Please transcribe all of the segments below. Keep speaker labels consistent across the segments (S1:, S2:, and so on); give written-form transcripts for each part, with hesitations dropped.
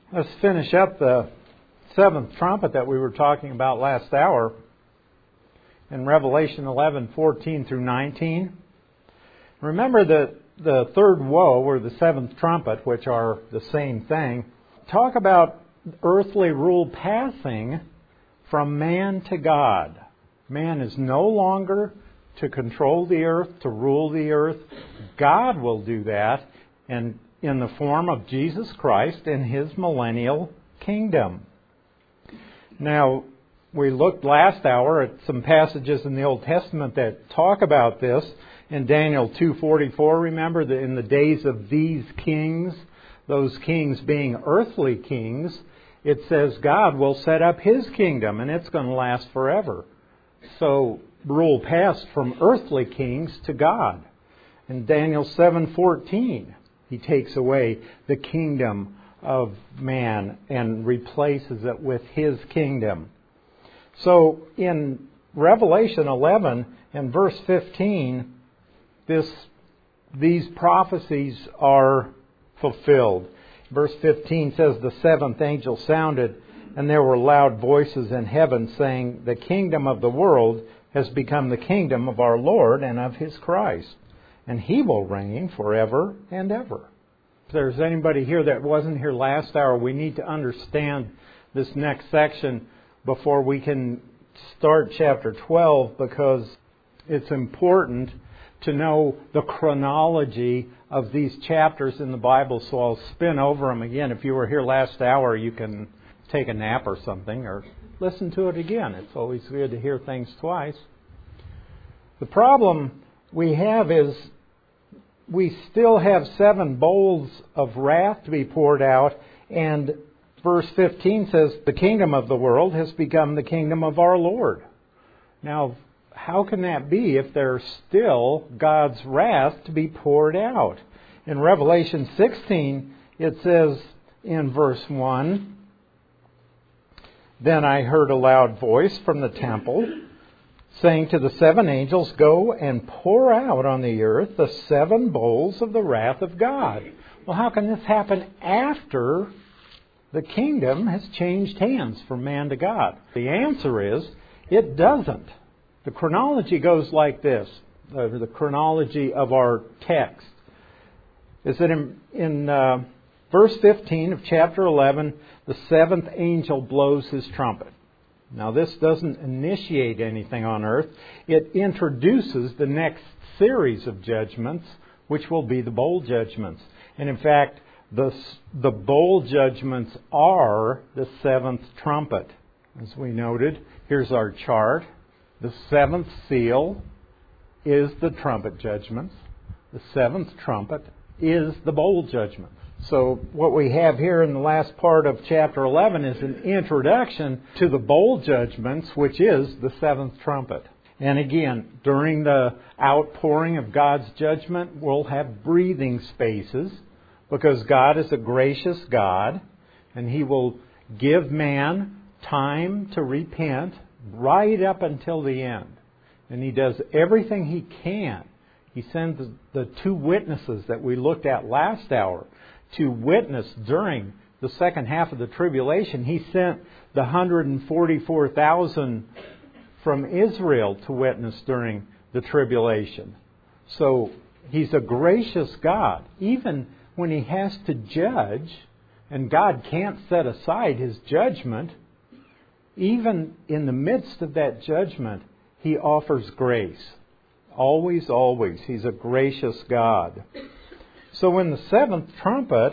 S1: Let's finish up the seventh trumpet that we were talking about last hour in Revelation 11:14 through 19. Remember that the third woe, or the seventh trumpet, which are the same thing, talk about earthly rule passing from man to God. Man is no longer to control the earth, to rule the earth. God will do that, and in the form of Jesus Christ in His millennial kingdom. Now, we looked last hour at some passages in the Old Testament that talk about this. In Daniel 2:44, remember that in the days of these kings, those kings being earthly kings, it says God will set up His kingdom and it's going to last forever. So, rule passed from earthly kings to God. In Daniel 7:14, He takes away the kingdom of man and replaces it with His kingdom. So in Revelation 11 and verse 15, these prophecies are fulfilled. Verse 15 says, "The seventh angel sounded, and there were loud voices in heaven saying, 'The kingdom of the world has become the kingdom of our Lord and of His Christ, and He will reign forever and ever.'" If there's anybody here that wasn't here last hour, we need to understand this next section before we can start chapter 12, because it's important to know the chronology of these chapters in the Bible. So I'll spin over them again. If you were here last hour, you can take a nap or something, or listen to it again. It's always good to hear things twice. The problem we have is we still have 7 bowls of wrath to be poured out, and verse 15 says, "The kingdom of the world has become the kingdom of our Lord." Now, how can that be if there's still God's wrath to be poured out? In Revelation 16, it says in verse 1, "Then I heard a loud voice from the temple, saying to the 7 angels, 'Go and pour out on the earth the 7 bowls of the wrath of God.'" Well, how can this happen after the kingdom has changed hands from man to God? The answer is, it doesn't. The chronology goes like this, the chronology of our text. Is that in verse 15 of chapter 11, the 7th angel blows his trumpet. Now, this doesn't initiate anything on earth. It introduces the next series of judgments, which will be the bowl judgments. And in fact, the bowl judgments are the 7th trumpet. As we noted, here's our chart. The 7th seal is the trumpet judgments. The 7th trumpet is the bowl judgments. So what we have here in the last part of chapter 11 is an introduction to the bowl judgments, which is the 7th trumpet. And again, during the outpouring of God's judgment, we'll have breathing spaces, because God is a gracious God, and He will give man time to repent right up until the end. And He does everything He can. He sends the 2 witnesses that we looked at last hour to witness during the second half of the tribulation. He sent the 144,000 from Israel to witness during the tribulation. So He's a gracious God. Even when He has to judge, and God can't set aside His judgment, even in the midst of that judgment, He offers grace. Always, always. He's a gracious God. So when the 7th trumpet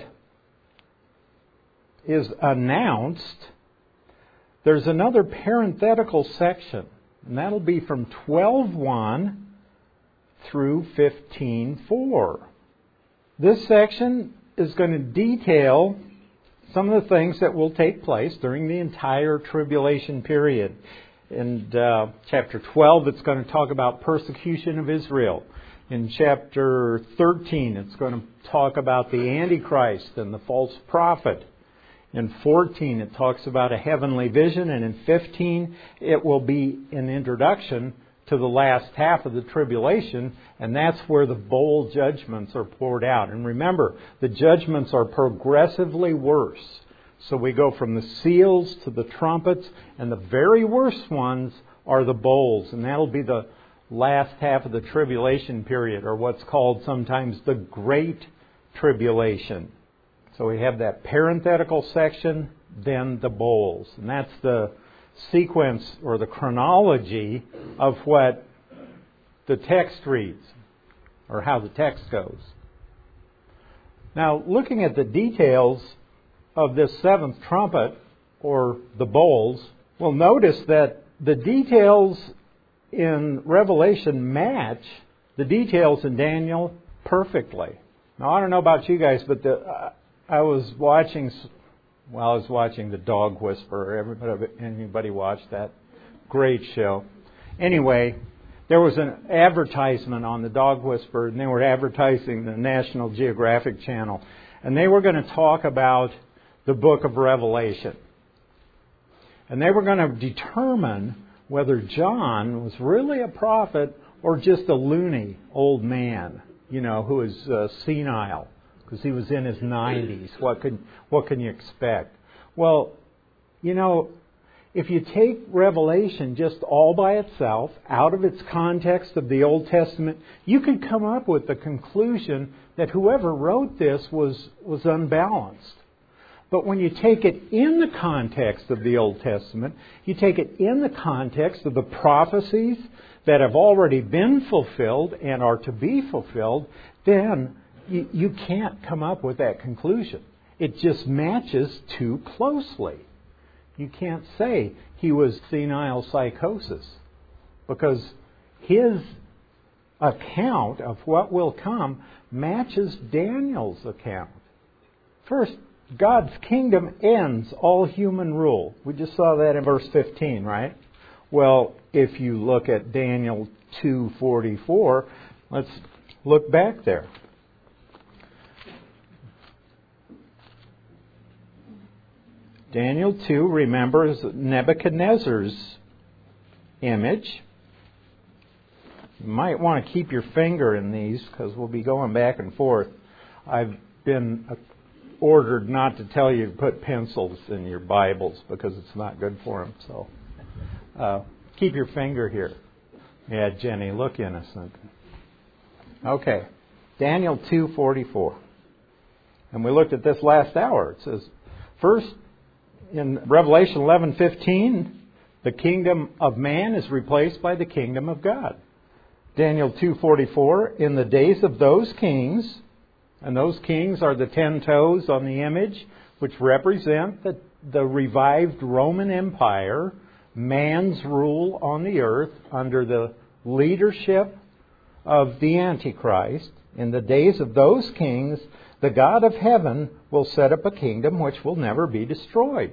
S1: is announced, there's another parenthetical section, and that'll be from 12:1 through 15:4. This section is going to detail some of the things that will take place during the entire tribulation period. In chapter 12, it's going to talk about persecution of Israel. In chapter 13, it's going to talk about the Antichrist and the false prophet. In 14, it talks about a heavenly vision. And in 15, it will be an introduction to the last half of the tribulation. And that's where the bowl judgments are poured out. And remember, the judgments are progressively worse. So we go from the seals to the trumpets, and the very worst ones are the bowls, and that'll be the last half of the tribulation period, or what's called sometimes the Great Tribulation. So we have that parenthetical section, then the bowls. And that's the sequence or the chronology of what the text reads, or how the text goes. Now, looking at the details of this seventh trumpet, or the bowls, we'll notice that the details in Revelation match the details in Daniel perfectly. Now, I don't know about you guys, but I was watching The Dog Whisperer. Anybody watch that? Great show. Anyway, there was an advertisement on The Dog Whisperer, and they were advertising the National Geographic Channel. And they were going to talk about the book of Revelation. And they were going to determine whether John was really a prophet or just a loony old man, who is senile, because he was in his 90s. What can you expect? Well, if you take Revelation just all by itself, out of its context of the Old Testament, you could come up with the conclusion that whoever wrote this was unbalanced. But when you take it in the context of the Old Testament, you take it in the context of the prophecies that have already been fulfilled and are to be fulfilled, then you can't come up with that conclusion. It just matches too closely. You can't say he was senile psychosis, because his account of what will come matches Daniel's account. First, God's kingdom ends all human rule. We just saw that in verse 15, right? Well, if you look at Daniel 2:44, let's look back there. Daniel 2 remembers Nebuchadnezzar's image. You might want to keep your finger in these, because we'll be going back and forth. I've been ordered not to tell you to put pencils in your Bibles, because it's not good for them. So keep your finger here. Yeah, Jenny, look innocent. Okay, Daniel 2:44. And we looked at this last hour. It says, first, in Revelation 11:15, the kingdom of man is replaced by the kingdom of God. Daniel 2:44, in the days of those kings, and those kings are the 10 toes on the image, which represent the revived Roman Empire, man's rule on the earth under the leadership of the Antichrist. In the days of those kings, the God of heaven will set up a kingdom which will never be destroyed.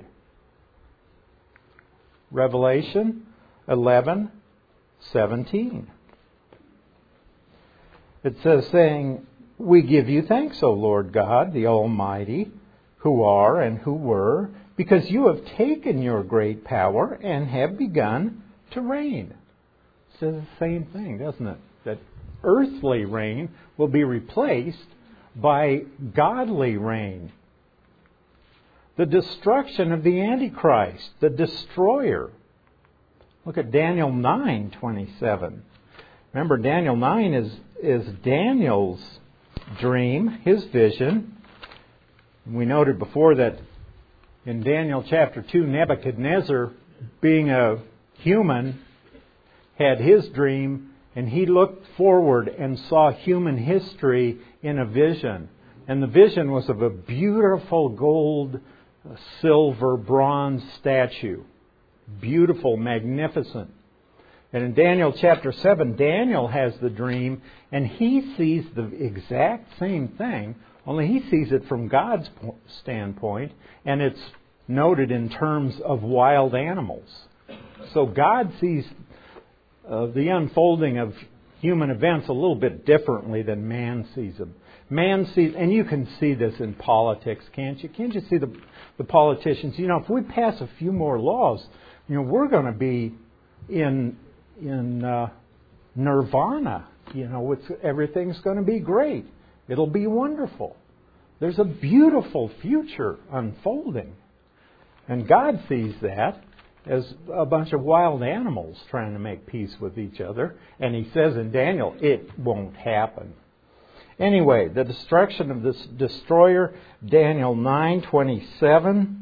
S1: Revelation 11:17. It says, saying, we give you thanks, O Lord God, the Almighty, who are and who were, because you have taken your great power and have begun to reign. It says the same thing, doesn't it? That earthly reign will be replaced by godly reign. The destruction of the Antichrist, the destroyer. Look at Daniel 9:27. Remember, Daniel 9 is Daniel's dream, his vision. We noted before that in Daniel chapter 2, Nebuchadnezzar, being a human, had his dream, and he looked forward and saw human history in a vision. And the vision was of a beautiful gold, silver, bronze statue. Beautiful, magnificent. And in Daniel chapter 7, Daniel has the dream, and he sees the exact same thing, only he sees it from God's standpoint, and it's noted in terms of wild animals. So God sees the unfolding of human events a little bit differently than man sees them. Man sees, and you can see this in politics, can't you? Can't you see the politicians? If we pass a few more laws, we're going to be in nirvana. Everything's going to be great. It'll be wonderful. There's a beautiful future unfolding. And God sees that as a bunch of wild animals trying to make peace with each other. And He says in Daniel, it won't happen. Anyway, the destruction of this destroyer, Daniel 9:27,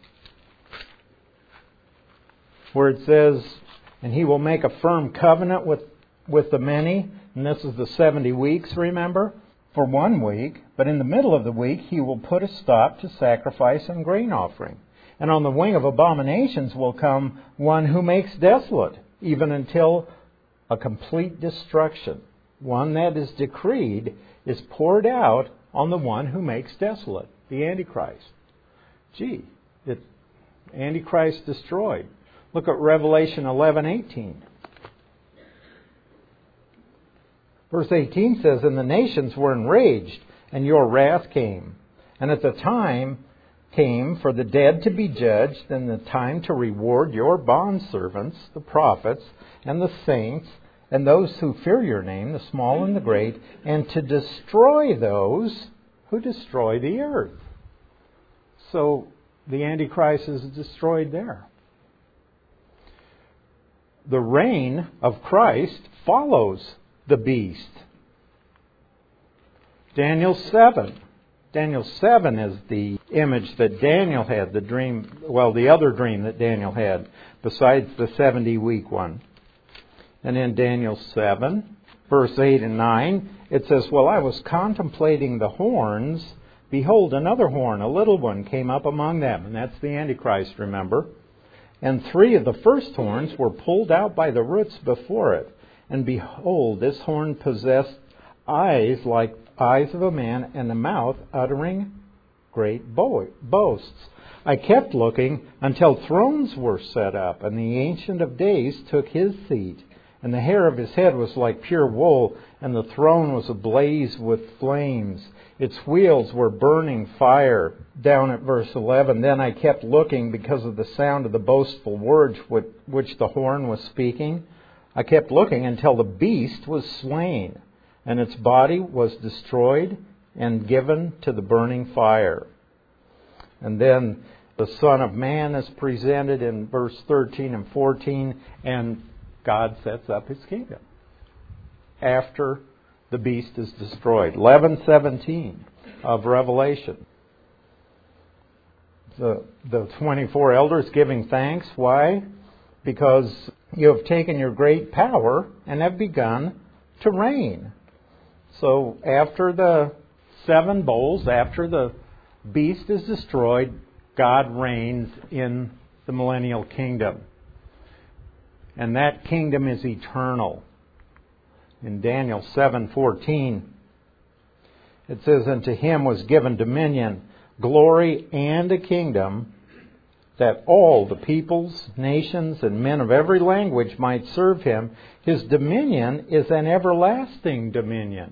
S1: where it says, and He will make a firm covenant with the many. And this is the 70 weeks, remember? For 1 week. But in the middle of the week, He will put a stop to sacrifice and grain offering. And on the wing of abominations will come one who makes desolate, even until a complete destruction. One that is decreed is poured out on the one who makes desolate, the Antichrist. Antichrist destroyed. Look at Revelation 11:18. Verse 18 says, and the nations were enraged, and your wrath came. And at the time came for the dead to be judged, and the time to reward your bondservants, the prophets, and the saints, and those who fear your name, the small and the great, and to destroy those who destroy the earth. So the Antichrist is destroyed there. The reign of Christ follows the beast. Daniel 7. Daniel 7 is the image that Daniel had, the other dream that Daniel had, besides the 70-week one. And in Daniel 7, verse 8 and 9, it says, while I was contemplating the horns, behold, another horn, a little one, came up among them. And that's the Antichrist, remember? And 3 of the first horns were pulled out by the roots before it. And behold, this horn possessed eyes like eyes of a man, and a mouth uttering great boasts. I kept looking until thrones were set up, and the Ancient of Days took his seat. And the hair of his head was like pure wool, and the throne was ablaze with flames. Its wheels were burning fire. Down at verse 11, then I kept looking because of the sound of the boastful words which the horn was speaking. I kept looking until the beast was slain, and its body was destroyed and given to the burning fire. And then the Son of Man is presented in verse 13 and 14, and God sets up His kingdom after the beast is destroyed. 11:17 of Revelation. The 24 elders giving thanks. Why? Because you have taken your great power and have begun to reign. So after the 7 bowls, after the beast is destroyed, God reigns in the millennial kingdom. And that kingdom is eternal. In Daniel 7:14, it says, and to Him was given dominion, glory, and a kingdom, that all the peoples, nations, and men of every language might serve Him. His dominion is an everlasting dominion.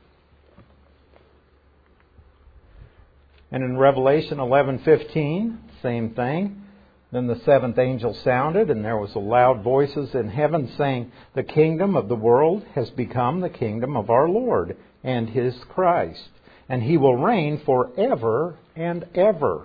S1: And in Revelation 11:15, same thing. Then the 7th angel sounded, and there was loud voices in heaven saying, the kingdom of the world has become the kingdom of our Lord and His Christ, and He will reign forever and ever.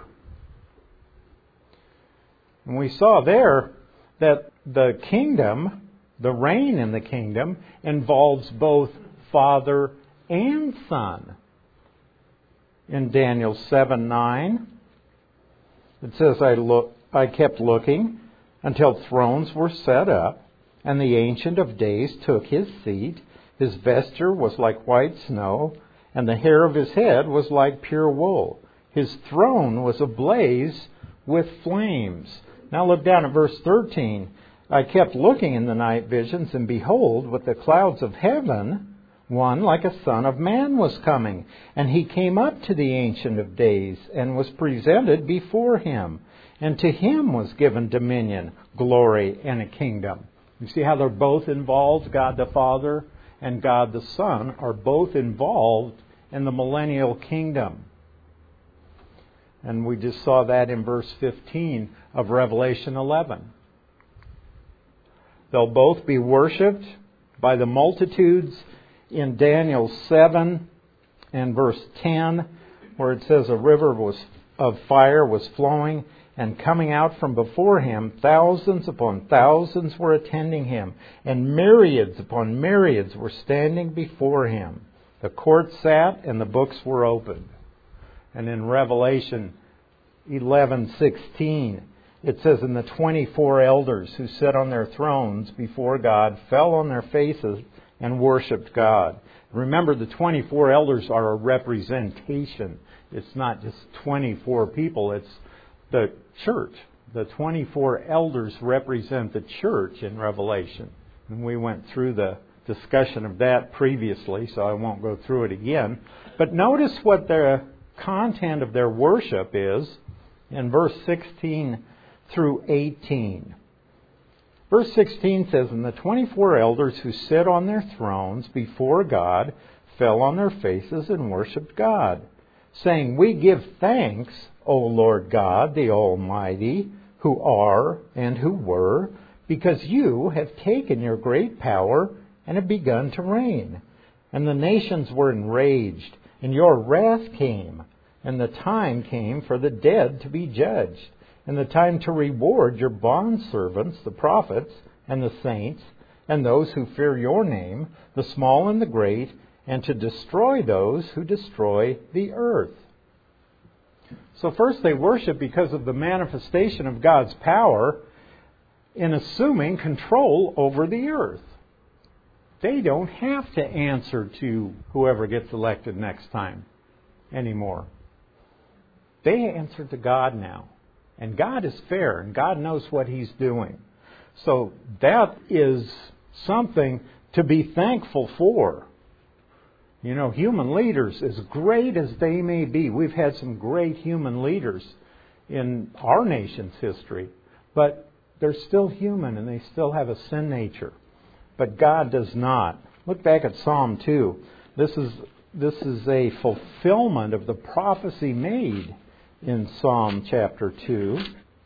S1: And we saw there that the kingdom, the reign in the kingdom, involves both Father and Son. In Daniel 7:9, it says, I kept looking until thrones were set up, and the Ancient of Days took his seat. His vesture was like white snow, and the hair of his head was like pure wool. His throne was ablaze with flames. Now look down at verse 13. I kept looking in the night visions, and behold, with the clouds of heaven, one like a son of man was coming. And he came up to the Ancient of Days, and was presented before him. And to him was given dominion, glory, and a kingdom. You see how they're both involved? God the Father and God the Son are both involved in the millennial kingdom. And we just saw that in verse 15 of Revelation 11. They'll both be worshipped by the multitudes in Daniel 7 and verse 10, where it says a river of fire was flowing And coming out from before him, thousands upon thousands were attending him, and myriads upon myriads were standing before him. The court sat, and the books were opened. And in Revelation 11:16, it says, "And the 24 elders who sat on their thrones before God fell on their faces and worshipped God." Remember, the 24 elders are a representation. It's not just 24 people, it's the church. The 24 elders represent the church in Revelation. And we went through the discussion of that previously, so I won't go through it again. But notice what the content of their worship is in verse 16 through 18. Verse 16 says, "And the 24 elders who sit on their thrones before God fell on their faces and worshipped God, saying, 'We give thanks, O Lord God, the Almighty, who are and who were, because you have taken your great power and have begun to reign. And the nations were enraged, and your wrath came, and the time came for the dead to be judged, and the time to reward your bondservants, the prophets, and the saints, and those who fear your name, the small and the great, and to destroy those who destroy the earth.'" So first they worship because of the manifestation of God's power in assuming control over the earth. They don't have to answer to whoever gets elected next time anymore. They answer to God now. And God is fair, and God knows what He's doing. So that is something to be thankful for. You know, human leaders, as great as they may be, we've had some great human leaders in our nation's history, but they're still human and they still have a sin nature. But God does not. Look back at Psalm 2. This is a fulfillment of the prophecy made in Psalm chapter 2.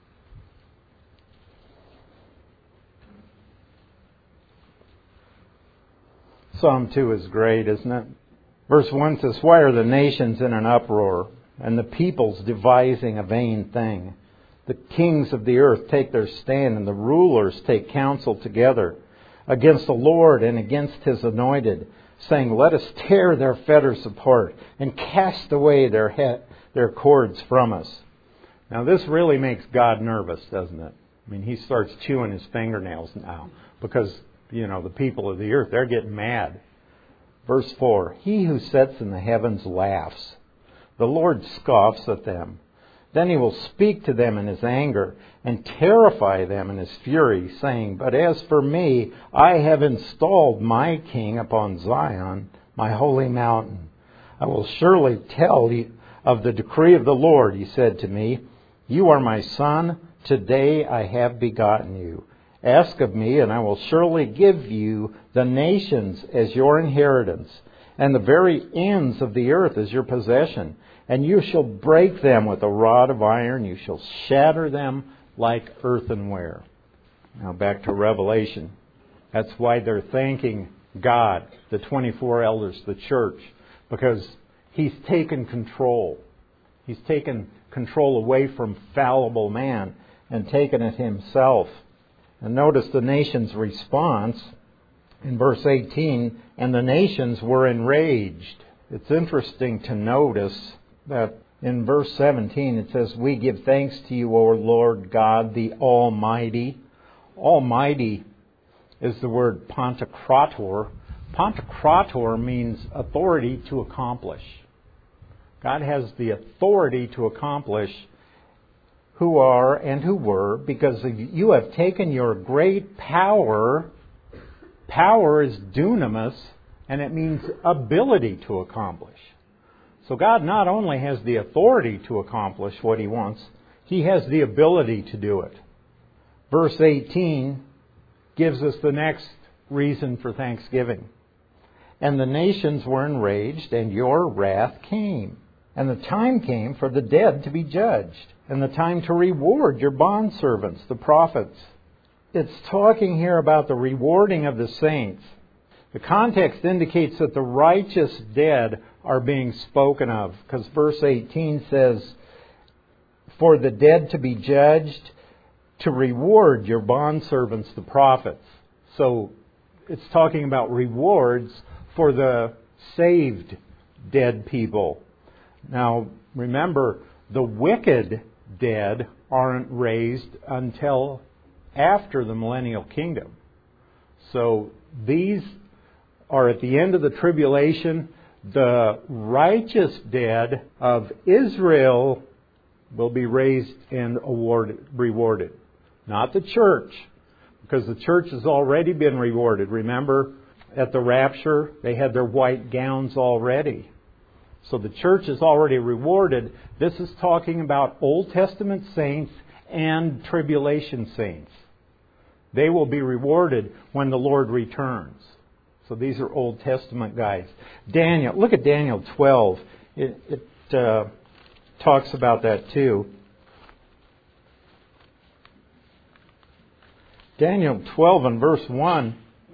S1: Psalm 2 is great, isn't it? Verse 1 says, "Why are the nations in an uproar, and the peoples devising a vain thing? The kings of the earth take their stand, and the rulers take counsel together against the Lord and against His anointed, saying, 'Let us tear their fetters apart and cast away their cords from us.'" Now this really makes God nervous, doesn't it? I mean, He starts chewing His fingernails now because, you know, the people of the earth, they're getting mad. Verse 4, "He who sits in the heavens laughs. The Lord scoffs at them. Then He will speak to them in His anger and terrify them in His fury, saying, 'But as for me, I have installed my king upon Zion, my holy mountain. I will surely tell of the decree of the Lord.' He said to me, 'You are my son. Today I have begotten you. Ask of me, and I will surely give you the nations as your inheritance, and the very ends of the earth as your possession. And you shall break them with a rod of iron. You shall shatter them like earthenware." Now back to Revelation. That's why they're thanking God, the 24 elders, the church, because He's taken control. He's taken control away from fallible man and taken it Himself. And notice the nation's response in verse 18, "And the nations were enraged." It's interesting to notice that in verse 17 it says, "We give thanks to you, O Lord God, the Almighty." Almighty is the word pantokrator. Pantokrator means authority to accomplish. God has the authority to accomplish who are and who were, because you have taken your great power. Power is dunamis, and it means ability to accomplish. So God not only has the authority to accomplish what He wants, He has the ability to do it. Verse 18 gives us the next reason for thanksgiving. "And the nations were enraged, and your wrath came. And the time came for the dead to be judged, and the time to reward your bondservants, the prophets." It's talking here about the rewarding of the saints. The context indicates that the righteous dead are being spoken of, because verse 18 says, for the dead to be judged, to reward your bondservants, the prophets. So it's talking about rewards for the saved dead people. Now, remember, the wicked dead aren't raised until after the millennial kingdom. So these are at the end of the tribulation. The righteous dead of Israel will be raised and rewarded. Not the church, because the church has already been rewarded. Remember, at the rapture, they had their white gowns already. So the church is already rewarded. This is talking about Old Testament saints and tribulation saints. They will be rewarded when the Lord returns. So these are Old Testament guys. Daniel, look at Daniel 12. It talks about that too. Daniel 12 and verse 1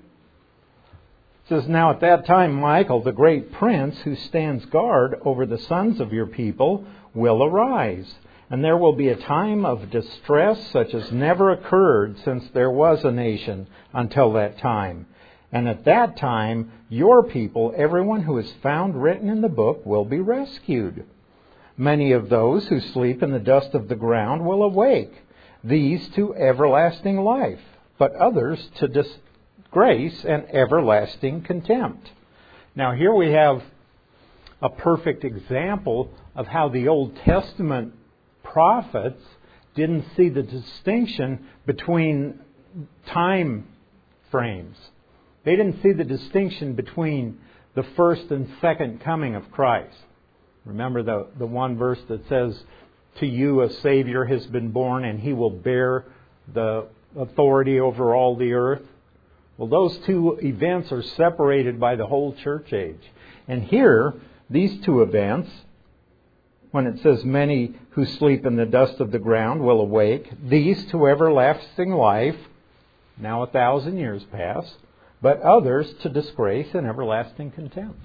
S1: says, "Now at that time Michael, the great prince who stands guard over the sons of your people, will arise. And there will be a time of distress such as never occurred since there was a nation until that time. And at that time, your people, everyone who is found written in the book, will be rescued. Many of those who sleep in the dust of the ground will awake, these to everlasting life, but others to disgrace and everlasting contempt." Now here we have a perfect example of how the Old Testament prophets didn't see the distinction between time frames. They didn't see the distinction between the first and second coming of Christ. Remember the one verse that says, "To you a Savior has been born, and He will bear the authority over all the earth." Well, those two events are separated by the whole church age. And here, these two events, when it says many who sleep in the dust of the ground will awake, these to everlasting life, now 1,000 years pass, but others to disgrace and everlasting contempt.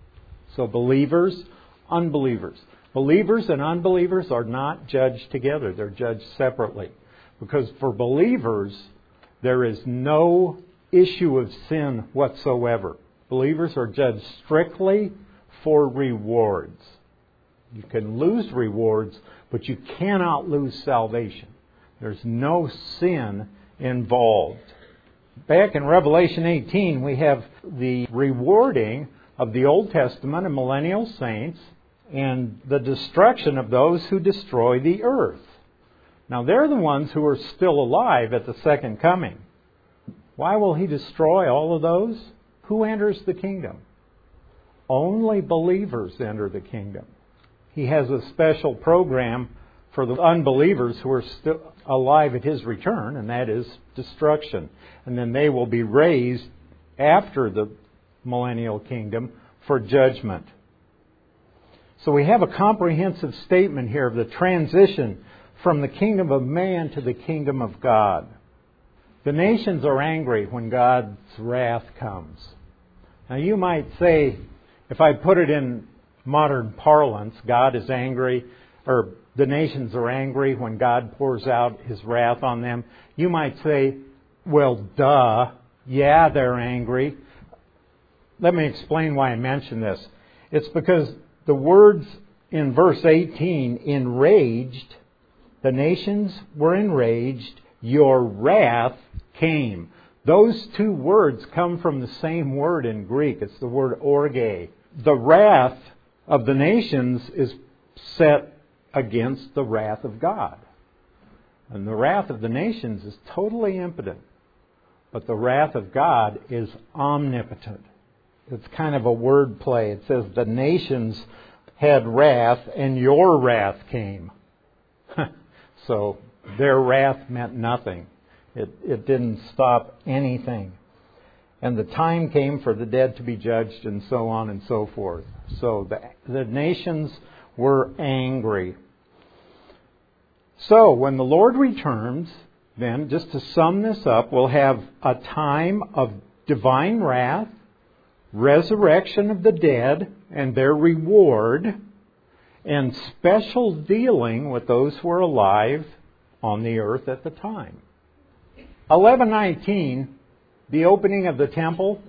S1: So believers, unbelievers. Believers and unbelievers are not judged together. They're judged separately. Because for believers, there is no issue of sin whatsoever. Believers are judged strictly for rewards. You can lose rewards, but you cannot lose salvation. There's no sin involved. Back in Revelation 18, we have the rewarding of the Old Testament and millennial saints and the destruction of those who destroy the earth. Now, they're the ones who are still alive at the second coming. Why will He destroy all of those? Who enters the kingdom? Only believers enter the kingdom. He has a special program for the unbelievers who are still alive at His return, and that is destruction. And then they will be raised after the millennial kingdom for judgment. So we have a comprehensive statement here of the transition from the kingdom of man to the kingdom of God. The nations are angry when God's wrath comes. Now you might say, if I put it in modern parlance, God is angry, or the nations are angry when God pours out His wrath on them. You might say, well, duh, yeah, they're angry. Let me explain why I mention this. It's because the words in verse 18, enraged, the nations were enraged, your wrath came. Those two words come from the same word in Greek. It's the word orge. The wrath of the nations is set against the wrath of God. And the wrath of the nations is totally impotent. But the wrath of God is omnipotent. It's kind of a word play. It says the nations had wrath and your wrath came. So their wrath meant nothing. It didn't stop anything. And the time came for the dead to be judged and so on and so forth. So the nations were angry. So when the Lord returns, then, just to sum this up, we'll have a time of divine wrath, resurrection of the dead and their reward, and special dealing with those who were alive on the earth at the time. 11:19, the opening of the temple.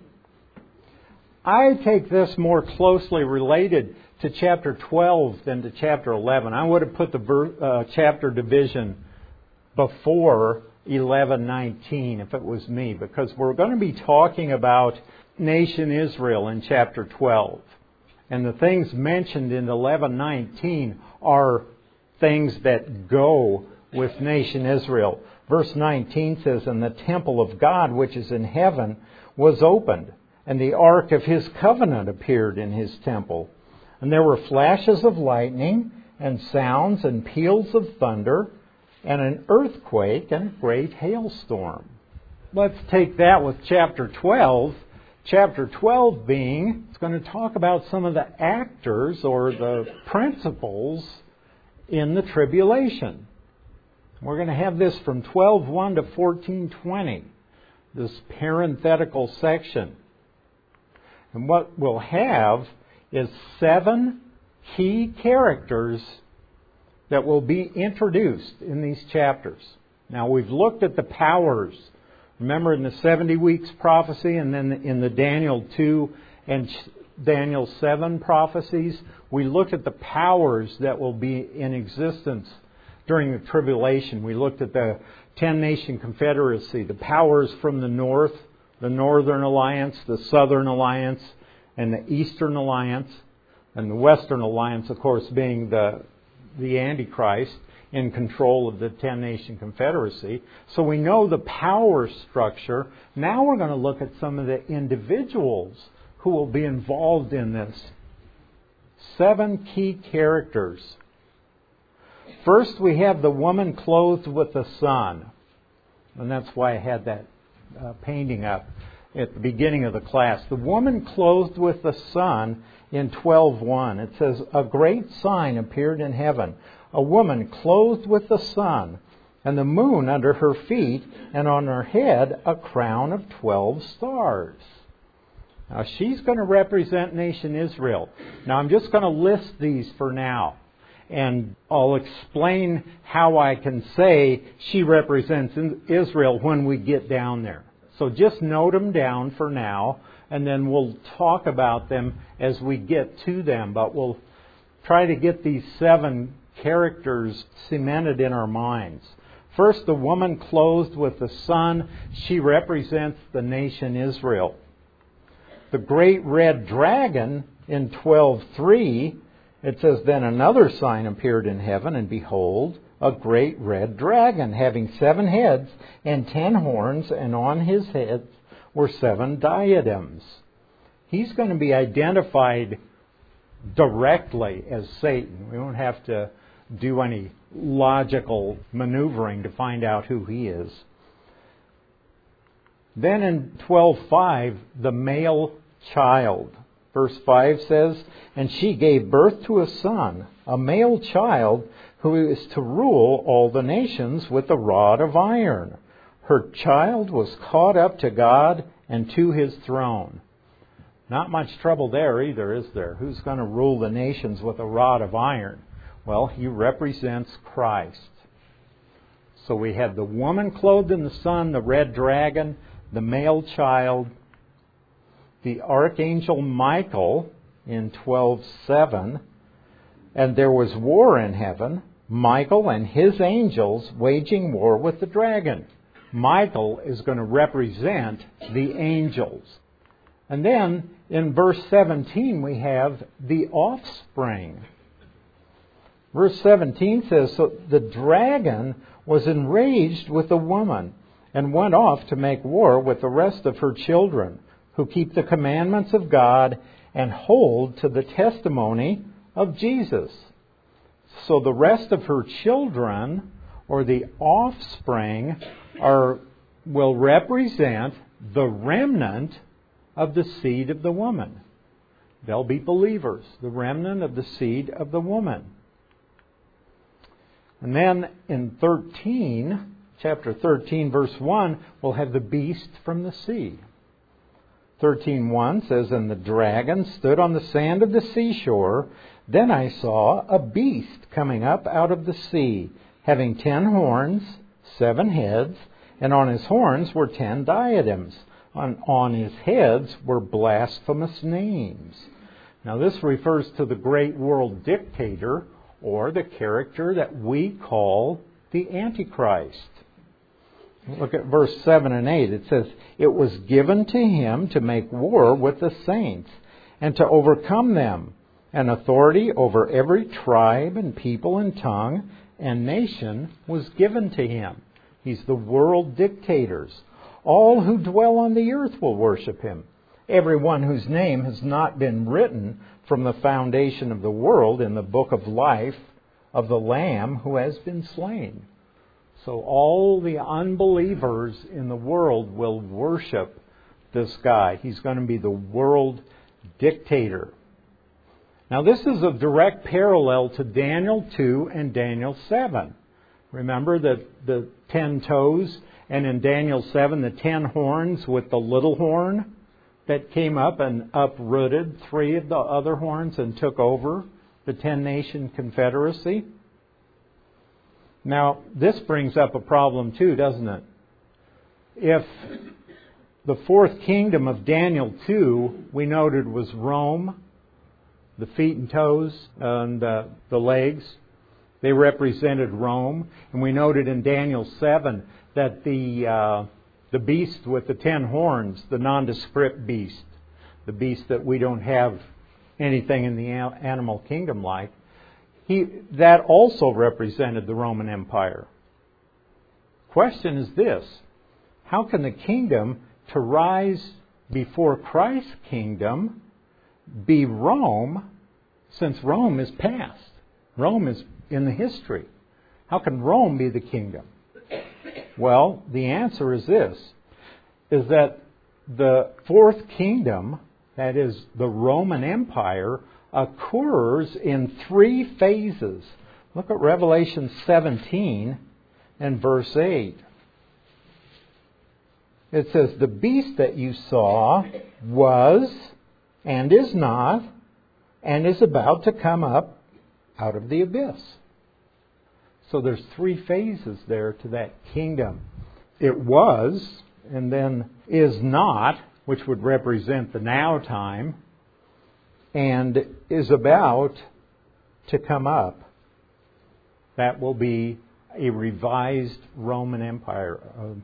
S1: I take this more closely related to chapter 12 than to chapter 11. I would have put the chapter division before 11:19 if it was me, because we're going to be talking about nation Israel in chapter 12. And the things mentioned in 11:19 are things that go with nation Israel. Verse 19 says, "And the temple of God which is in heaven was opened, and the ark of his covenant appeared in his temple. And there were flashes of lightning, and sounds and peals of thunder, and an earthquake and a great hailstorm." Let's take that with chapter 12. Chapter 12 being, it's going to talk about some of the actors or the principles in the tribulation. We're going to have this from 12:1 to 14:20, this parenthetical section. And what we'll have is 7 key characters that will be introduced in these chapters. Now, we've looked at the powers. Remember in the 70 weeks prophecy and then in the Daniel 2 and Daniel 7 prophecies, we looked at the powers that will be in existence during the tribulation. We looked at the 10-nation confederacy, the powers from the north, the Northern Alliance, the Southern Alliance, and the Eastern Alliance, and the Western Alliance, of course, being the Antichrist in control of the 10-nation confederacy. So we know the power structure. Now we're going to look at some of the individuals who will be involved in this. 7 key characters. First, we have the woman clothed with the sun. And that's why I had that painting up at the beginning of the class. The woman clothed with the sun in 12:1. It says, "A great sign appeared in heaven, a woman clothed with the sun, and the moon under her feet, and on her head a crown of 12 stars." Now, she's going to represent nation Israel. Now, I'm just going to list these for now. And I'll explain how I can say she represents Israel when we get down there. So just note them down for now, and then we'll talk about them as we get to them. But we'll try to get these 7 characters cemented in our minds. First, the woman clothed with the sun. She represents the nation Israel. The great red dragon in 12:3, it says, "Then another sign appeared in heaven, and behold, a great red dragon, having 7 heads and 10 horns, and on his heads were 7 diadems." He's going to be identified directly as Satan. We won't have to do any logical maneuvering to find out who he is. Then in 12:5, the male child. Verse 5 says, "And she gave birth to a son, a male child, who is to rule all the nations with a rod of iron. Her child was caught up to God and to his throne." Not much trouble there either, is there? Who's going to rule the nations with a rod of iron? Well, he represents Christ. So we had the woman clothed in the sun, the red dragon, the male child, the archangel Michael in 12:7, and there was war in heaven, Michael and his angels waging war with the dragon. Michael is going to represent the angels. And then in verse 17 we have the offspring. Verse 17 says, "So the dragon was enraged with the woman and went off to make war with the rest of her children, who keep the commandments of God and hold to the testimony of Jesus." So the rest of her children, or the offspring, will represent the remnant of the seed of the woman. They'll be believers, the remnant of the seed of the woman. And then in chapter 13, verse 1, we'll have the beast from the sea. 13:1 says, "And the dragon stood on the sand of the seashore. Then I saw a beast coming up out of the sea, having 10 horns, 7 heads, and on his horns were 10 diadems. On his heads were blasphemous names." Now this refers to the great world dictator, or the character that we call the Antichrist. Look at verse 7 and 8. It says, "It was given to him to make war with the saints and to overcome them. And authority over every tribe and people and tongue and nation was given to him." He's the world dictators. "All who dwell on the earth will worship him. Everyone whose name has not been written from the foundation of the world in the book of life of the Lamb who has been slain." So all the unbelievers in the world will worship this guy. He's going to be the world dictator. Now this is a direct parallel to Daniel 2 and Daniel 7. Remember the 10 toes, and in Daniel 7 the 10 horns with the little horn that came up and uprooted 3 of the other horns and took over the 10-nation confederacy. Now, this brings up a problem too, doesn't it? If the 4th kingdom of Daniel 2, we noted, was Rome, the feet and toes and the legs, they represented Rome. And we noted in Daniel 7 that the beast with the 10 horns, the nondescript beast, the beast that we don't have anything in the animal kingdom like, that also represented the Roman Empire. Question is this: how can the kingdom to rise before Christ's kingdom be Rome, since Rome is past? Rome is in the history. How can Rome be the kingdom? Well, the answer is this, is that the 4th kingdom, that is the Roman Empire, occurs in 3 phases. Look at Revelation 17 and verse 8. It says, "The beast that you saw was and is not and is about to come up out of the abyss." So there's 3 phases there to that kingdom. It was, and then is not, which would represent the now time, and is about to come up. That will be a revised Roman Empire.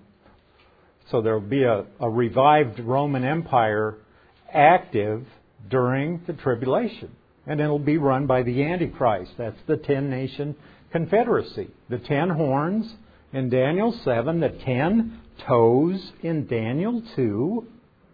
S1: So there will be a revived Roman Empire active during the tribulation. And it'll be run by the Antichrist. That's the 10-nation confederacy. The 10 horns in Daniel 7, the 10 toes in Daniel 2,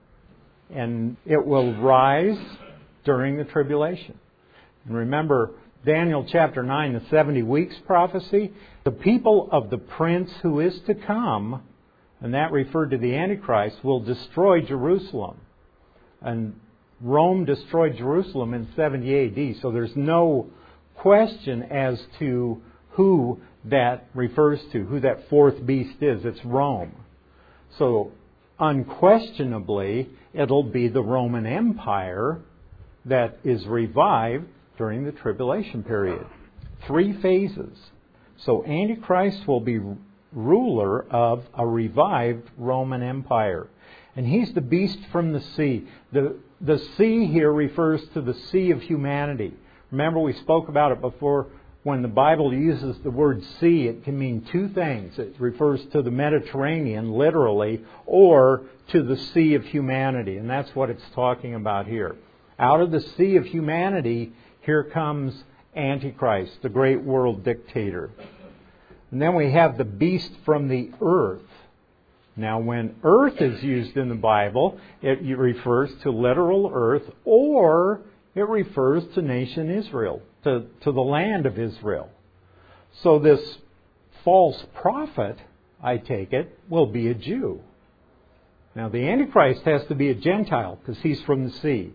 S1: and it will rise during the tribulation. And remember, Daniel chapter 9, the 70 weeks prophecy, the people of the prince who is to come, and that referred to the Antichrist, will destroy Jerusalem. And Rome destroyed Jerusalem in 70 A.D., so there's no question as to who that refers to, who that 4th beast is. It's Rome. So unquestionably, it'll be the Roman Empire that is revived during the tribulation period. 3 phases. So Antichrist will be ruler of a revived Roman Empire. And he's the beast from the sea. The sea here refers to the sea of humanity. Remember, we spoke about it before. When the Bible uses the word sea, it can mean 2 things. It refers to the Mediterranean, literally, or to the sea of humanity. And that's what it's talking about here. Out of the sea of humanity, here comes Antichrist, the great world dictator. And then we have the beast from the earth. Now, when earth is used in the Bible, it refers to literal earth, or it refers to nation Israel, to the land of Israel. So this false prophet, I take it, will be a Jew. Now, the Antichrist has to be a Gentile because he's from the sea.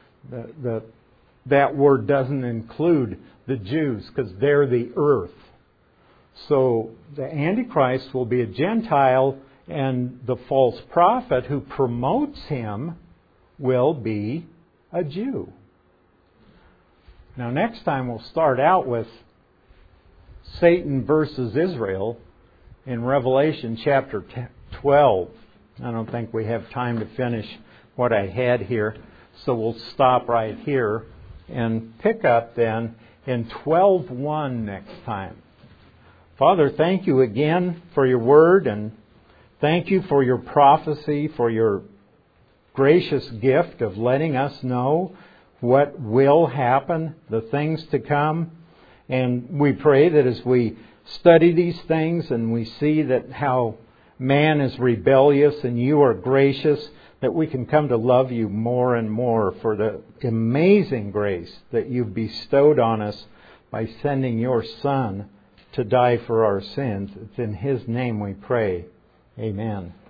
S1: That word doesn't include the Jews because they're the earth. So the Antichrist will be a Gentile, and the false prophet who promotes him will be a Jew. Now next time we'll start out with Satan versus Israel in Revelation chapter 12. I don't think we have time to finish what I had here, so we'll stop right here and pick up then in 12:1 next time. Father, thank you again for your word, and thank you for your prophecy, for your gracious gift of letting us know what will happen, the things to come. And we pray that as we study these things and we see that how man is rebellious and you are gracious, that we can come to love you more and more for the amazing grace that you've bestowed on us by sending your Son to die for our sins. It's in His name we pray. Amen.